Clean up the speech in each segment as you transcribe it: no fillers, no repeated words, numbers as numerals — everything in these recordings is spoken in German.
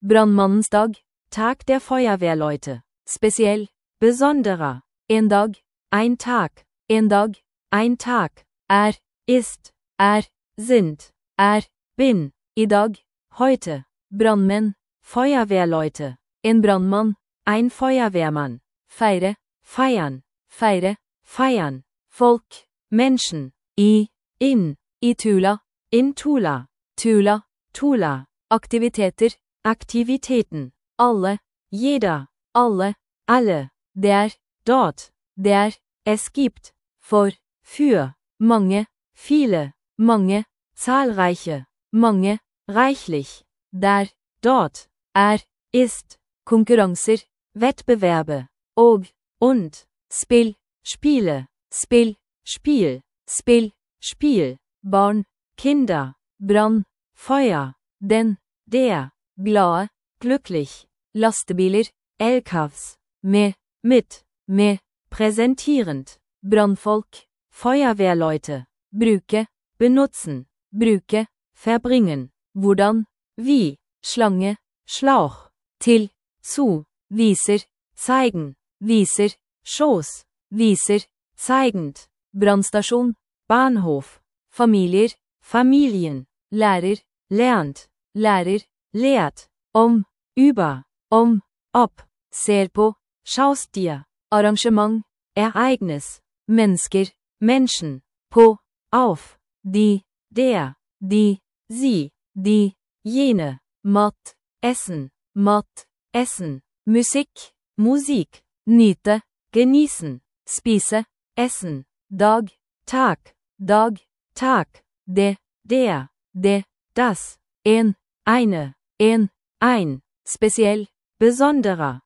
Brandmannens Dag, Tag der Feuerwehrleute. Spesiell, besonderer. En dag, ein Tag. En dag, ein Tag. Ist, sind, bin. I dag, heute. Brandmenn, Feuerwehrleute. En brandmann, ein Feuerwehrmann. Feire, feiern. Feire, feiern. Folk, Menschen. In Tula, in Tula. Tula, Tula. Aktiviteter, Aktivitäten. Alle, jeder. Alle, alle. Der, dort. Der, es gibt. Für. Mange, viele. Mange, zahlreiche. Mange, reichlich. Der, dort. Ist. Konkurrenser, Wettbewerbe. Und. Spill, Spiele. Spill, Spiel. Spill, Spiel. Barn, Kinder. Brann, Feuer. Den, der. Glade, glücklich. Lastebiler, LKWs. Mit. Präsentierend. Brandfolk, Feuerwehrleute. Bruke, benutzen. Bruke, verbringen. Hvordan, wie. Schlange, Schlauch. Til, zu. Viser, zeigen. Viser, Schoß. Viser, zeigend. Brandstasjon, Bahnhof. Familier, Familien. Lærer, lernt. Lærer, lehrt. Über. Ob. Ser på, schaust dir. Arrangement, Ereignis. Mennesker, Menschen. På, auf. Die, der. Die, sie. Die, jene. Mat, essen. Essen. Musik. Nyte, genießen. Spise, essen. Dag, Tag. Tag. Der. Das. Eine. Ein. Speziell, besonderer.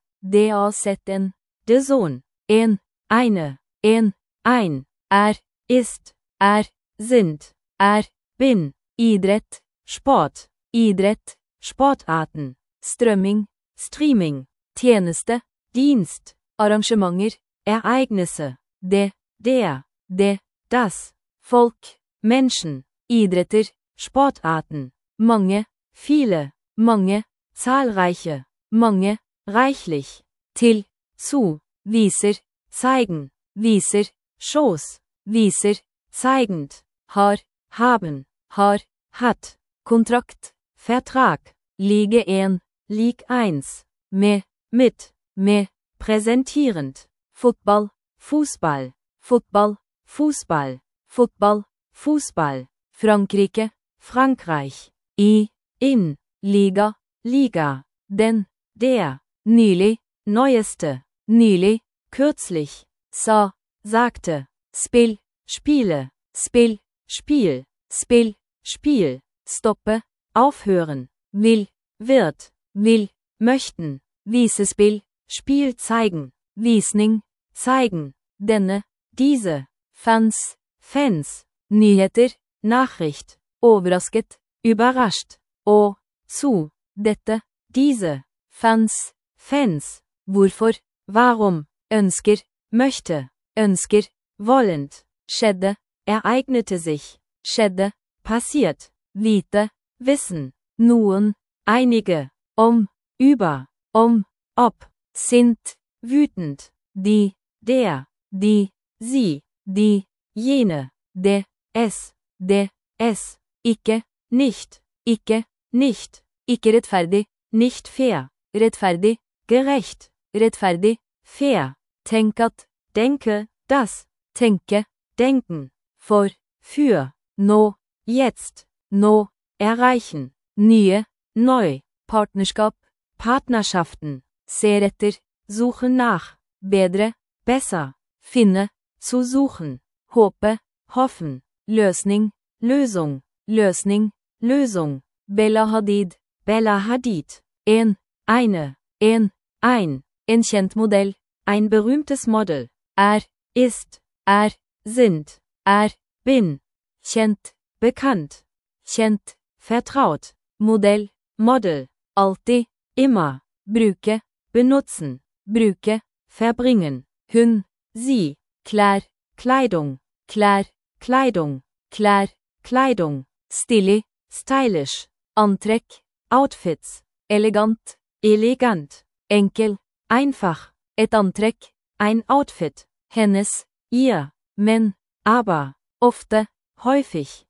Den. Der Sohn. Eine. Ein. Ist. Sind. Bin. Idrett, Sport. Idrett, Sportarten. Strømming, Streaming. Tjeneste, Dienst. Arrangementer, Ereignisse. Der. Das. Folk, Menschen. Idretter, Sportarten. Mange, viele. Mange, zahlreiche. Mange, reichlich. Til, zu. Viser, zeigen. Viser, Schoß. Viser, zeigend. Haben. Hat. Kontrakt, Vertrag. Ligue 1, Ligue 1. Mit. Präsentierend. Football, Fußball. Football, Fußball. Football, Fußball. Frankrike, Frankreich. In. Liga. Den, der. Nylig, neueste. Nylig, kürzlich. Sagte. Spill, Spiele. Spill, Spiel. Spill, Spiel. Stoppe, aufhören. Wird. Möchten. Visespill, Spiel zeigen. Visning, zeigen. Denne, diese. Fans. Nyheter, Nachricht. Overrasket, überrascht. Zu. Dette, diese. Fans. Hvorfor, warum. Ønsker, möchte. Ønsker, wollend. Skjedde, ereignete sich. Skjedde, passiert. Vite, wissen. Noen, einige. Über. Ob. Sind, wütend. Die, der. Die, sie. Die, jene. Es. Ikke, nicht. Ikke rettferdig, nicht fair. Rettferdig, gerecht. Rettferdig, fair. Tenkat, denke, das. Tenke, denken. Für. Nå, jetzt. Nå, erreichen. Nye, neu. Partnerskap, Partnerschaften. Ser etter, suchen nach. Bedre, besser. Finne, zu suchen. Håpe, hoffen. Løsning, Lösung. Lösung. Bella Hadid. Ein. En kjent modell. Ein berühmtes Model. Ist. Sind. Bin. Kjent, bekannt. Kjent, vertraut. Modell, Model. Alltid, immer. Bruke, benutzen. Bruke, verbringen. Hun, sie. Klær, Kleidung. Kleidung. Kleidung. Stilig, stylish. Antrekk, Outfits. elegant, elegant, enkel, einfach, et antrekk, ein Outfit, hennes, ihr, men, aber, ofte, häufig,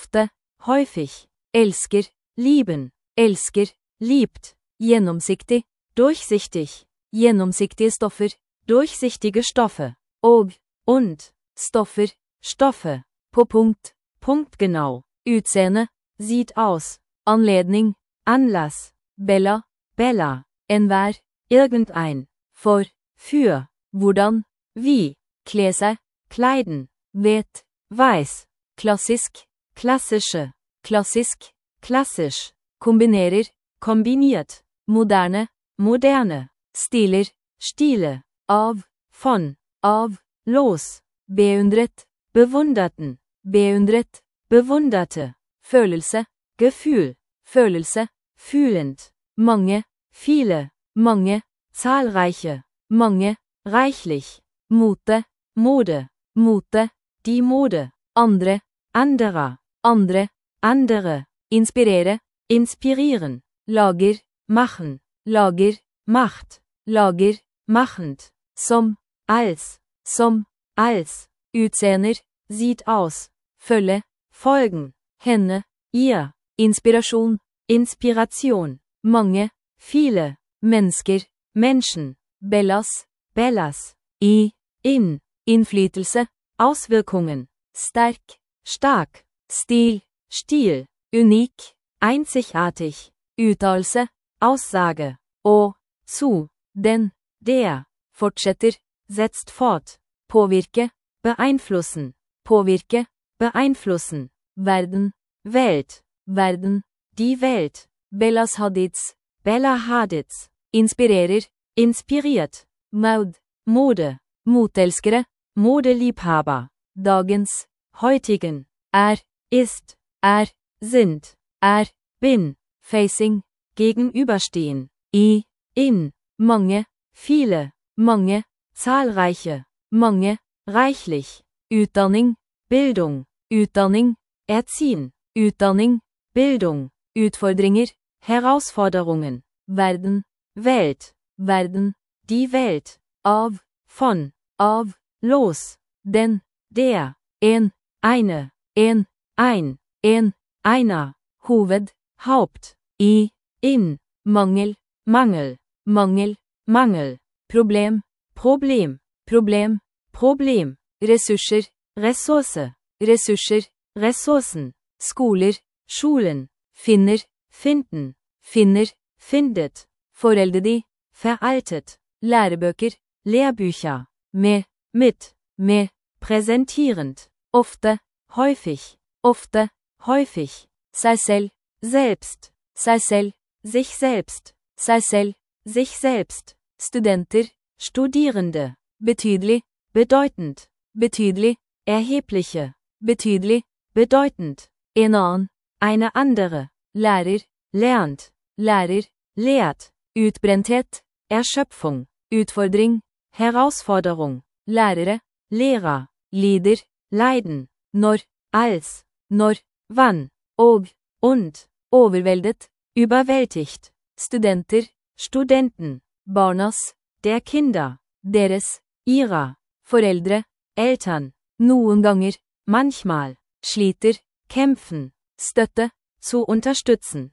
elsker, lieben, elsker, liebt, gjennomsiktig, durchsichtig, gjennomsiktige stoffer, durchsichtige Stoffe, und, Stoffe, på punktgenau, Utseende, sieht aus, Anledning, Anlass, Bella, enhver, irgendein, für, hvordan, wie, kle seg, kleiden, vet, weiß, klassisk, klassische, klassisch, kombinerer, kombiniert, moderne, stiler, stile, av, von, av, los, beundret, bewunderten, bewunderte, følelse, gefühl, følelse, fühlend, mange, viele, mange, zahlreiche, mange, reichlich, Mode, die Mode, andere, andere, inspirere, inspirieren, Lager, machen, macht, machend, som, als, Utseender, sieht aus, følge, folgen, henne, ihr, Inspiration, mange, viele, mennesker, Menschen, bellas, in, Innflytelse, Auswirkungen, stark, stil, unik, einzigartig, Uttalelse, Aussage, zu, den, der, fortsetter, setzt fort, påvirke, beeinflussen, Verden, Welt, die Welt, Bella Hadid, inspirerer, inspiriert, Mode, motelskere, Modeliebhaber, dagens, heutigen, ist, sind, bin, facing, gegenüberstehen, in, mange, viele, mange, zahlreiche, mange, reichlich, Utdanning, Bildung, erziehen, Utdanning, Bildung, Utfordringer, Herausforderungen, Verden, Welt, die Welt, von, los, den, der, eine, ein, einer, Hoved, Haupt, in, Mangel, Problem, Ressourcer, Ressourcen, Skoler, Schulen, finden, findet, foreldede, veraltet, lærebøker, Lehrbücher, mit, präsentierend, ofte, häufig, sei selbst, sich selbst, Studenter, Studierende, betydelig, bedeutend, erhebliche, bedeutend, en annen, eine andere, Lærer, lernt, lehrt, Utbrennthet, Erschöpfung, Utfordring, Herausforderung, Lærere, Lehrer, Lieder, leiden, når, als, wann, und, overveldet, überwältigt, Studenter, Studenten, barnas, der Kinder, deres, ihrer, Foreldre, Eltern, noen ganger, manchmal, sliter, kämpfen, støtte, zu unterstützen,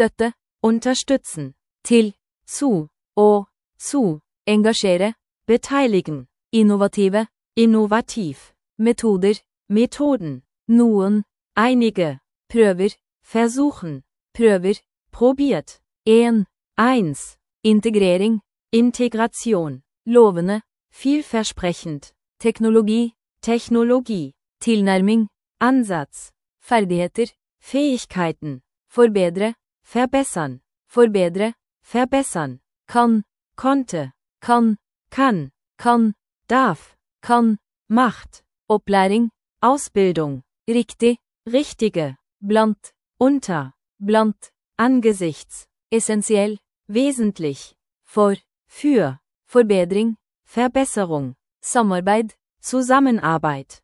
til, zu, engagere, beteiligen, innovativ, Methoden, noen, einige, prøver, versuchen, probiert, eins, Integrering, Integration, lovende, vielversprechend, Technologie, Tilnærming, Ansatz, Ferdigheter, Fähigkeiten, forbedre, verbessern, kann, konnte, kann, darf, macht, Opplæring, Ausbildung, richtige, blant, unter, angesichts, essentiell, wesentlich, für, Forbedring, Verbesserung, Samarbeid, Zusammenarbeit,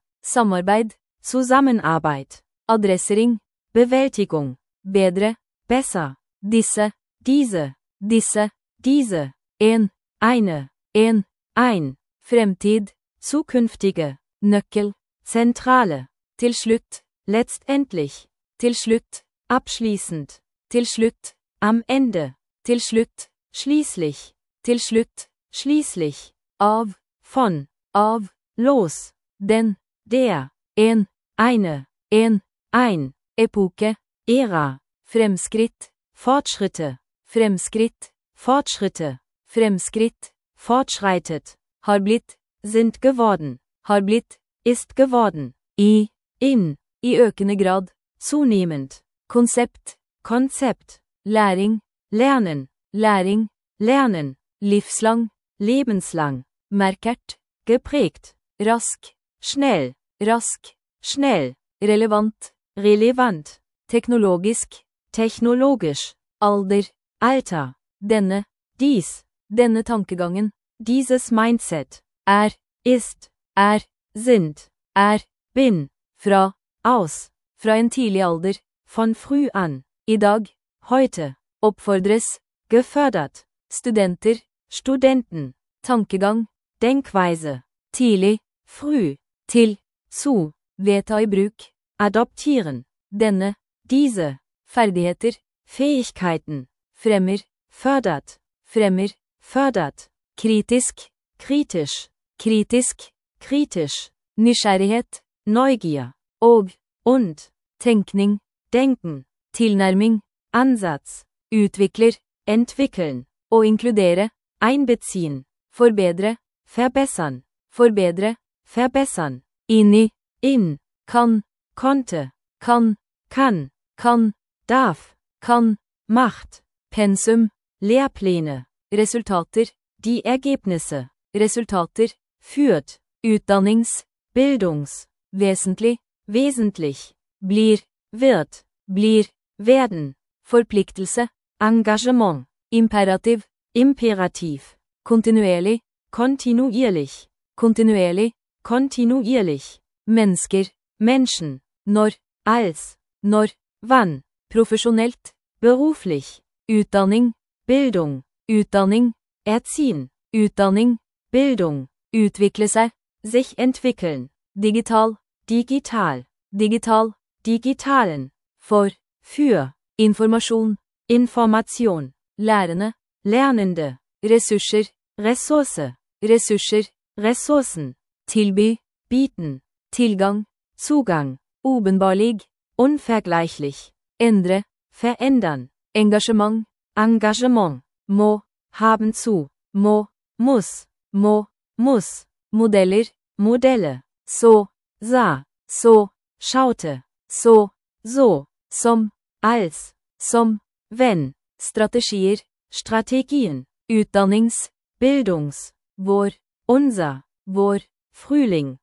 Adressering, Bewältigung, bedre, besser, diese, disse, diese, en, eine, en, ein, fremtid, zukünftige, nøkkel, zentrale, til slutt, letztendlich, til slutt, abschließend, til slutt, am Ende, til slutt, schließlich, til slutt, schließlich, av, von, av, los, den, der, en, eine, en, ein, Epoke, Ära, Fremskritt, Fortschritte, Fremskritt, Fortschritte, Fremskritt, fortschreitet, har blitt, sind geworden, har blitt, ist geworden, in, i økende grad, zunehmend, Konzept, Konzept, Læring, lernen, læring, lernen, livslang, lebenslang, merkert, geprägt, rask, schnell, relevant, relevant, teknologisk, technologisch, alder, Alter, denne, dies, denne tankegangen, dieses Mindset, ist, sind, bin, fra, aus, fra en tidlig alder, von früh an, i dag, heute, oppfordres, gefördert, Studenter, Studenten, tankegang, denkweise, tidlig, früh, til, zu, vedta i bruk, adoptieren, denne, diese, ferdigheter, Fähigkeiten, fremmer, fördert, kritisk, kritisch, kritisch, nysgjerrighet, Neugier, und, tenkning, denken, tilnærming, ansatz, utvikler, entwickeln, å inkludere, einbeziehen, forbedre, verbessern, in, kann, konnte, kann, darf, macht, Pensum, Lehrpläne, Resultater, die Ergebnisse, Resultater, führt, wesentlich, blir, wird, werden, Forpliktelse, Engagement, Imperativ, kontinuerlig, kontinuierlich, mennesker, Menschen, når, als, wann, professionelt, beruflich, Utdanning, Bildung, erziehen, Bildung, utvikle seg, sich entwickeln, digital, digitalen, für, Information, lærende, lernende, ressource, ressourcen, tilby, bieten, Tilgang, Zugang, obenbarlig, unvergleichlich, endre, verändern, Engagement, må, haben zu, muss, Modeller, Modelle, so, sah, so, schaute, so, som, als, wenn, Strategier, Strategien, vår, unser, vår, Frühling,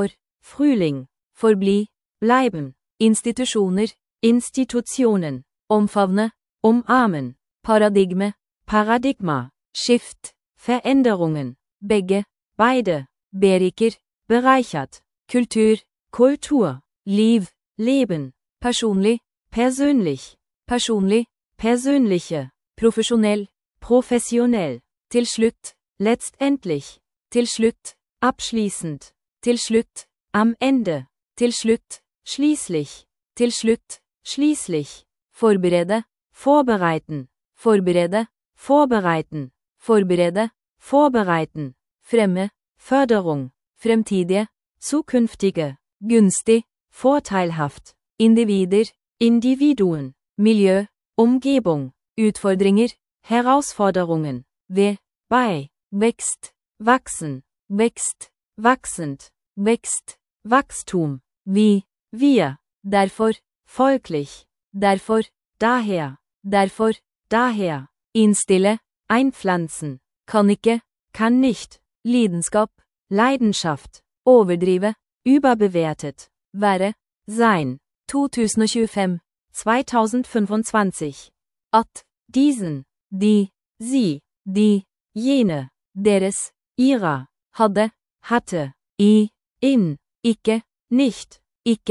forbli, bleiben, Institutionen, omfavne, umarmen, Paradigma, Shift, Veränderungen, beide, beriker, bereichert, Kultur, Leben, persönlich, persönliche, professionell, til slutt, letztendlich, til slutt, abschließend, til slutt, am Ende, til slutt, schließlich, til slutt, schließlich, forberede, vorbereiten, fremme, Förderung, fremtidige, zukünftige, günstig, vorteilhaft, Individuen, Milieu, Umgebung, Utfordringer, Herausforderungen, bei, wächst, wachsen, wachsend, Wachstum, wir, derfor, folglich, daher, innstille, einpflanzen, kann ikke, kann nicht, Leidenschaft, overdrive, überbewertet, være, sein, 2025, at, diesen, die, sie, jene, deres, ihrer, hadde, hatte, in, ikke, nicht,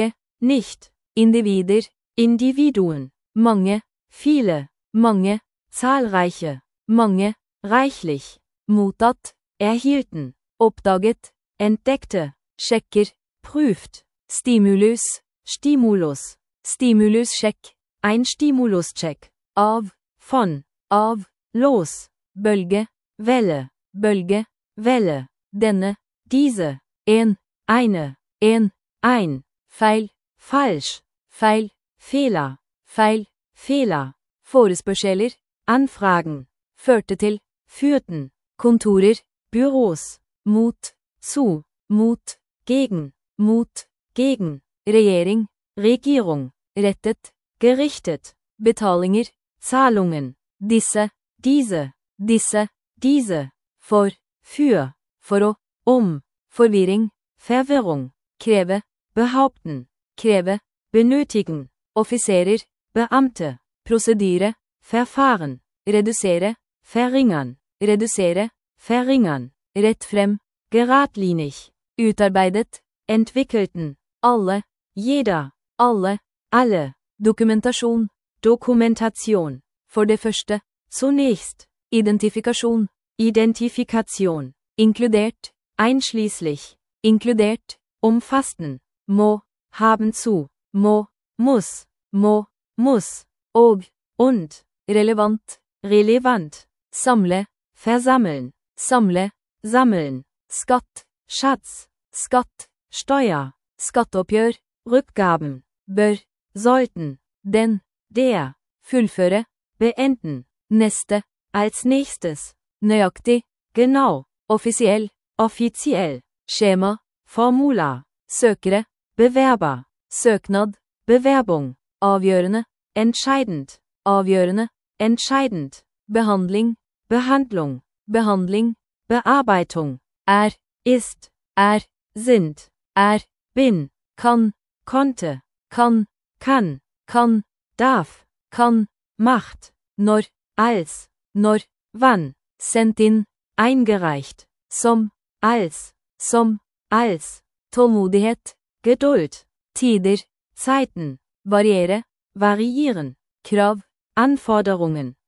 Individuen, mange, viele, zahlreiche, mange, reichlich, mottatt, erhielten, oppdaget, entdeckte, sjekker, prüft, stimulus, Stimulus, Stimuluscheck, ein Stimuluscheck, av, von, av, los, bølge, welle, denne, diese, eine, ein, feil, falsch, feil, Fehler, Forespørsler, Anfragen, førte til, führten, Kontorer, Büros, mot, zu, mot, gegen, Regjering, Regierung, rettet, gerichtet, betalinger, Zahlungen, disse, diese, for, für, å, forvirring, Verwirrung, kreve, behaupten, kreve, benötigen, Officerer, Beamte, Prozedyre, Verfahren, redusere, verringern, rett frem, geradlinig, utarbeidet, entwickelten, alle, jeder, alle, Dokumentation, for det første, zunächst, Identifikation, inkludert, einschließlich, umfassen, haben zu, muss, og, und, relevant, samle, versammeln, sammeln, skatt, Schatz, Steuer, skatteoppgjør, Rückgaben, bør, sollten, den, der, fullføre, beenden, neste, als nächstes, nøyaktig, genau, offiziell, Schema, Formular, søkere, bewerber, søknad, bewerbung, avgjørende, entscheidend, Behandling, Behandlung, Bearbeitung, ist, sind, bin, kann, konnte, kann, darf, macht, når, als, wann, sendt inn, eingereicht, als, Tålmodighet, Geduld, Tider, Zeiten, variieren, Krav, Anforderung,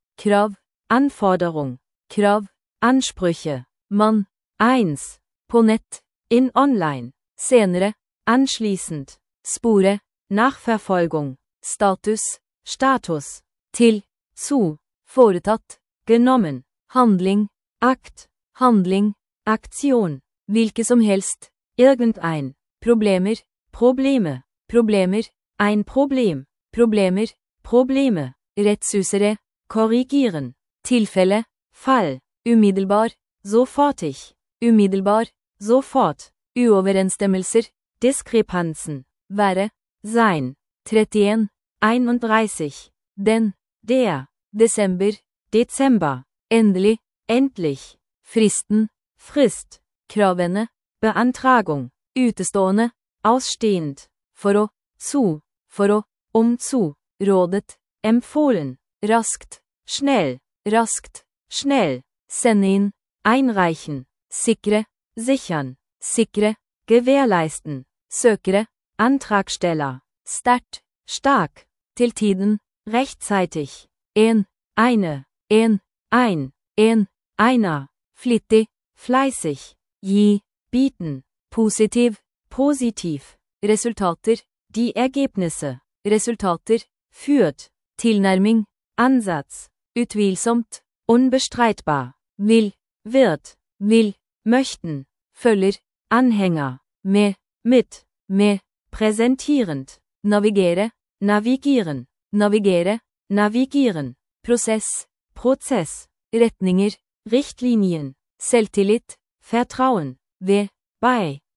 Ansprüche, Mann, 1, på nett, in online, senere, anschließend, spore, Nachverfolgung, Status, til, zu, foretatt, genommen, handling, akt, Aktion, hvilke som helst, irgendein, Probleme, ein Problem, Probleme, rettsusere, korrigieren, Tilfelle, Fall, umiddelbar, sofortig, sofort, uoverensstemmelser, Diskrepanzen, være, sein, 31, 31, den, der, Dezember, endlich, fristen, Frist, kravene, Beantragung, utestående, ausstehend, for å, zu, rådet, empfohlen, raskt, schnell, sende inn, einreichen, sichern, gewährleisten, søkere, Antragsteller, stark, til tiden, rechtzeitig, einer, flittig, fleißig, bieten, positiv, Resultater, die Ergebnisse, führt, tilnærming, Ansatz, utvilsomt, unbestreitbar, wird, möchten, følger, Anhänger, mit, präsentierend, navigieren, Prozess, retninger, Richtlinien, selvtillit, Vertrauen, bei,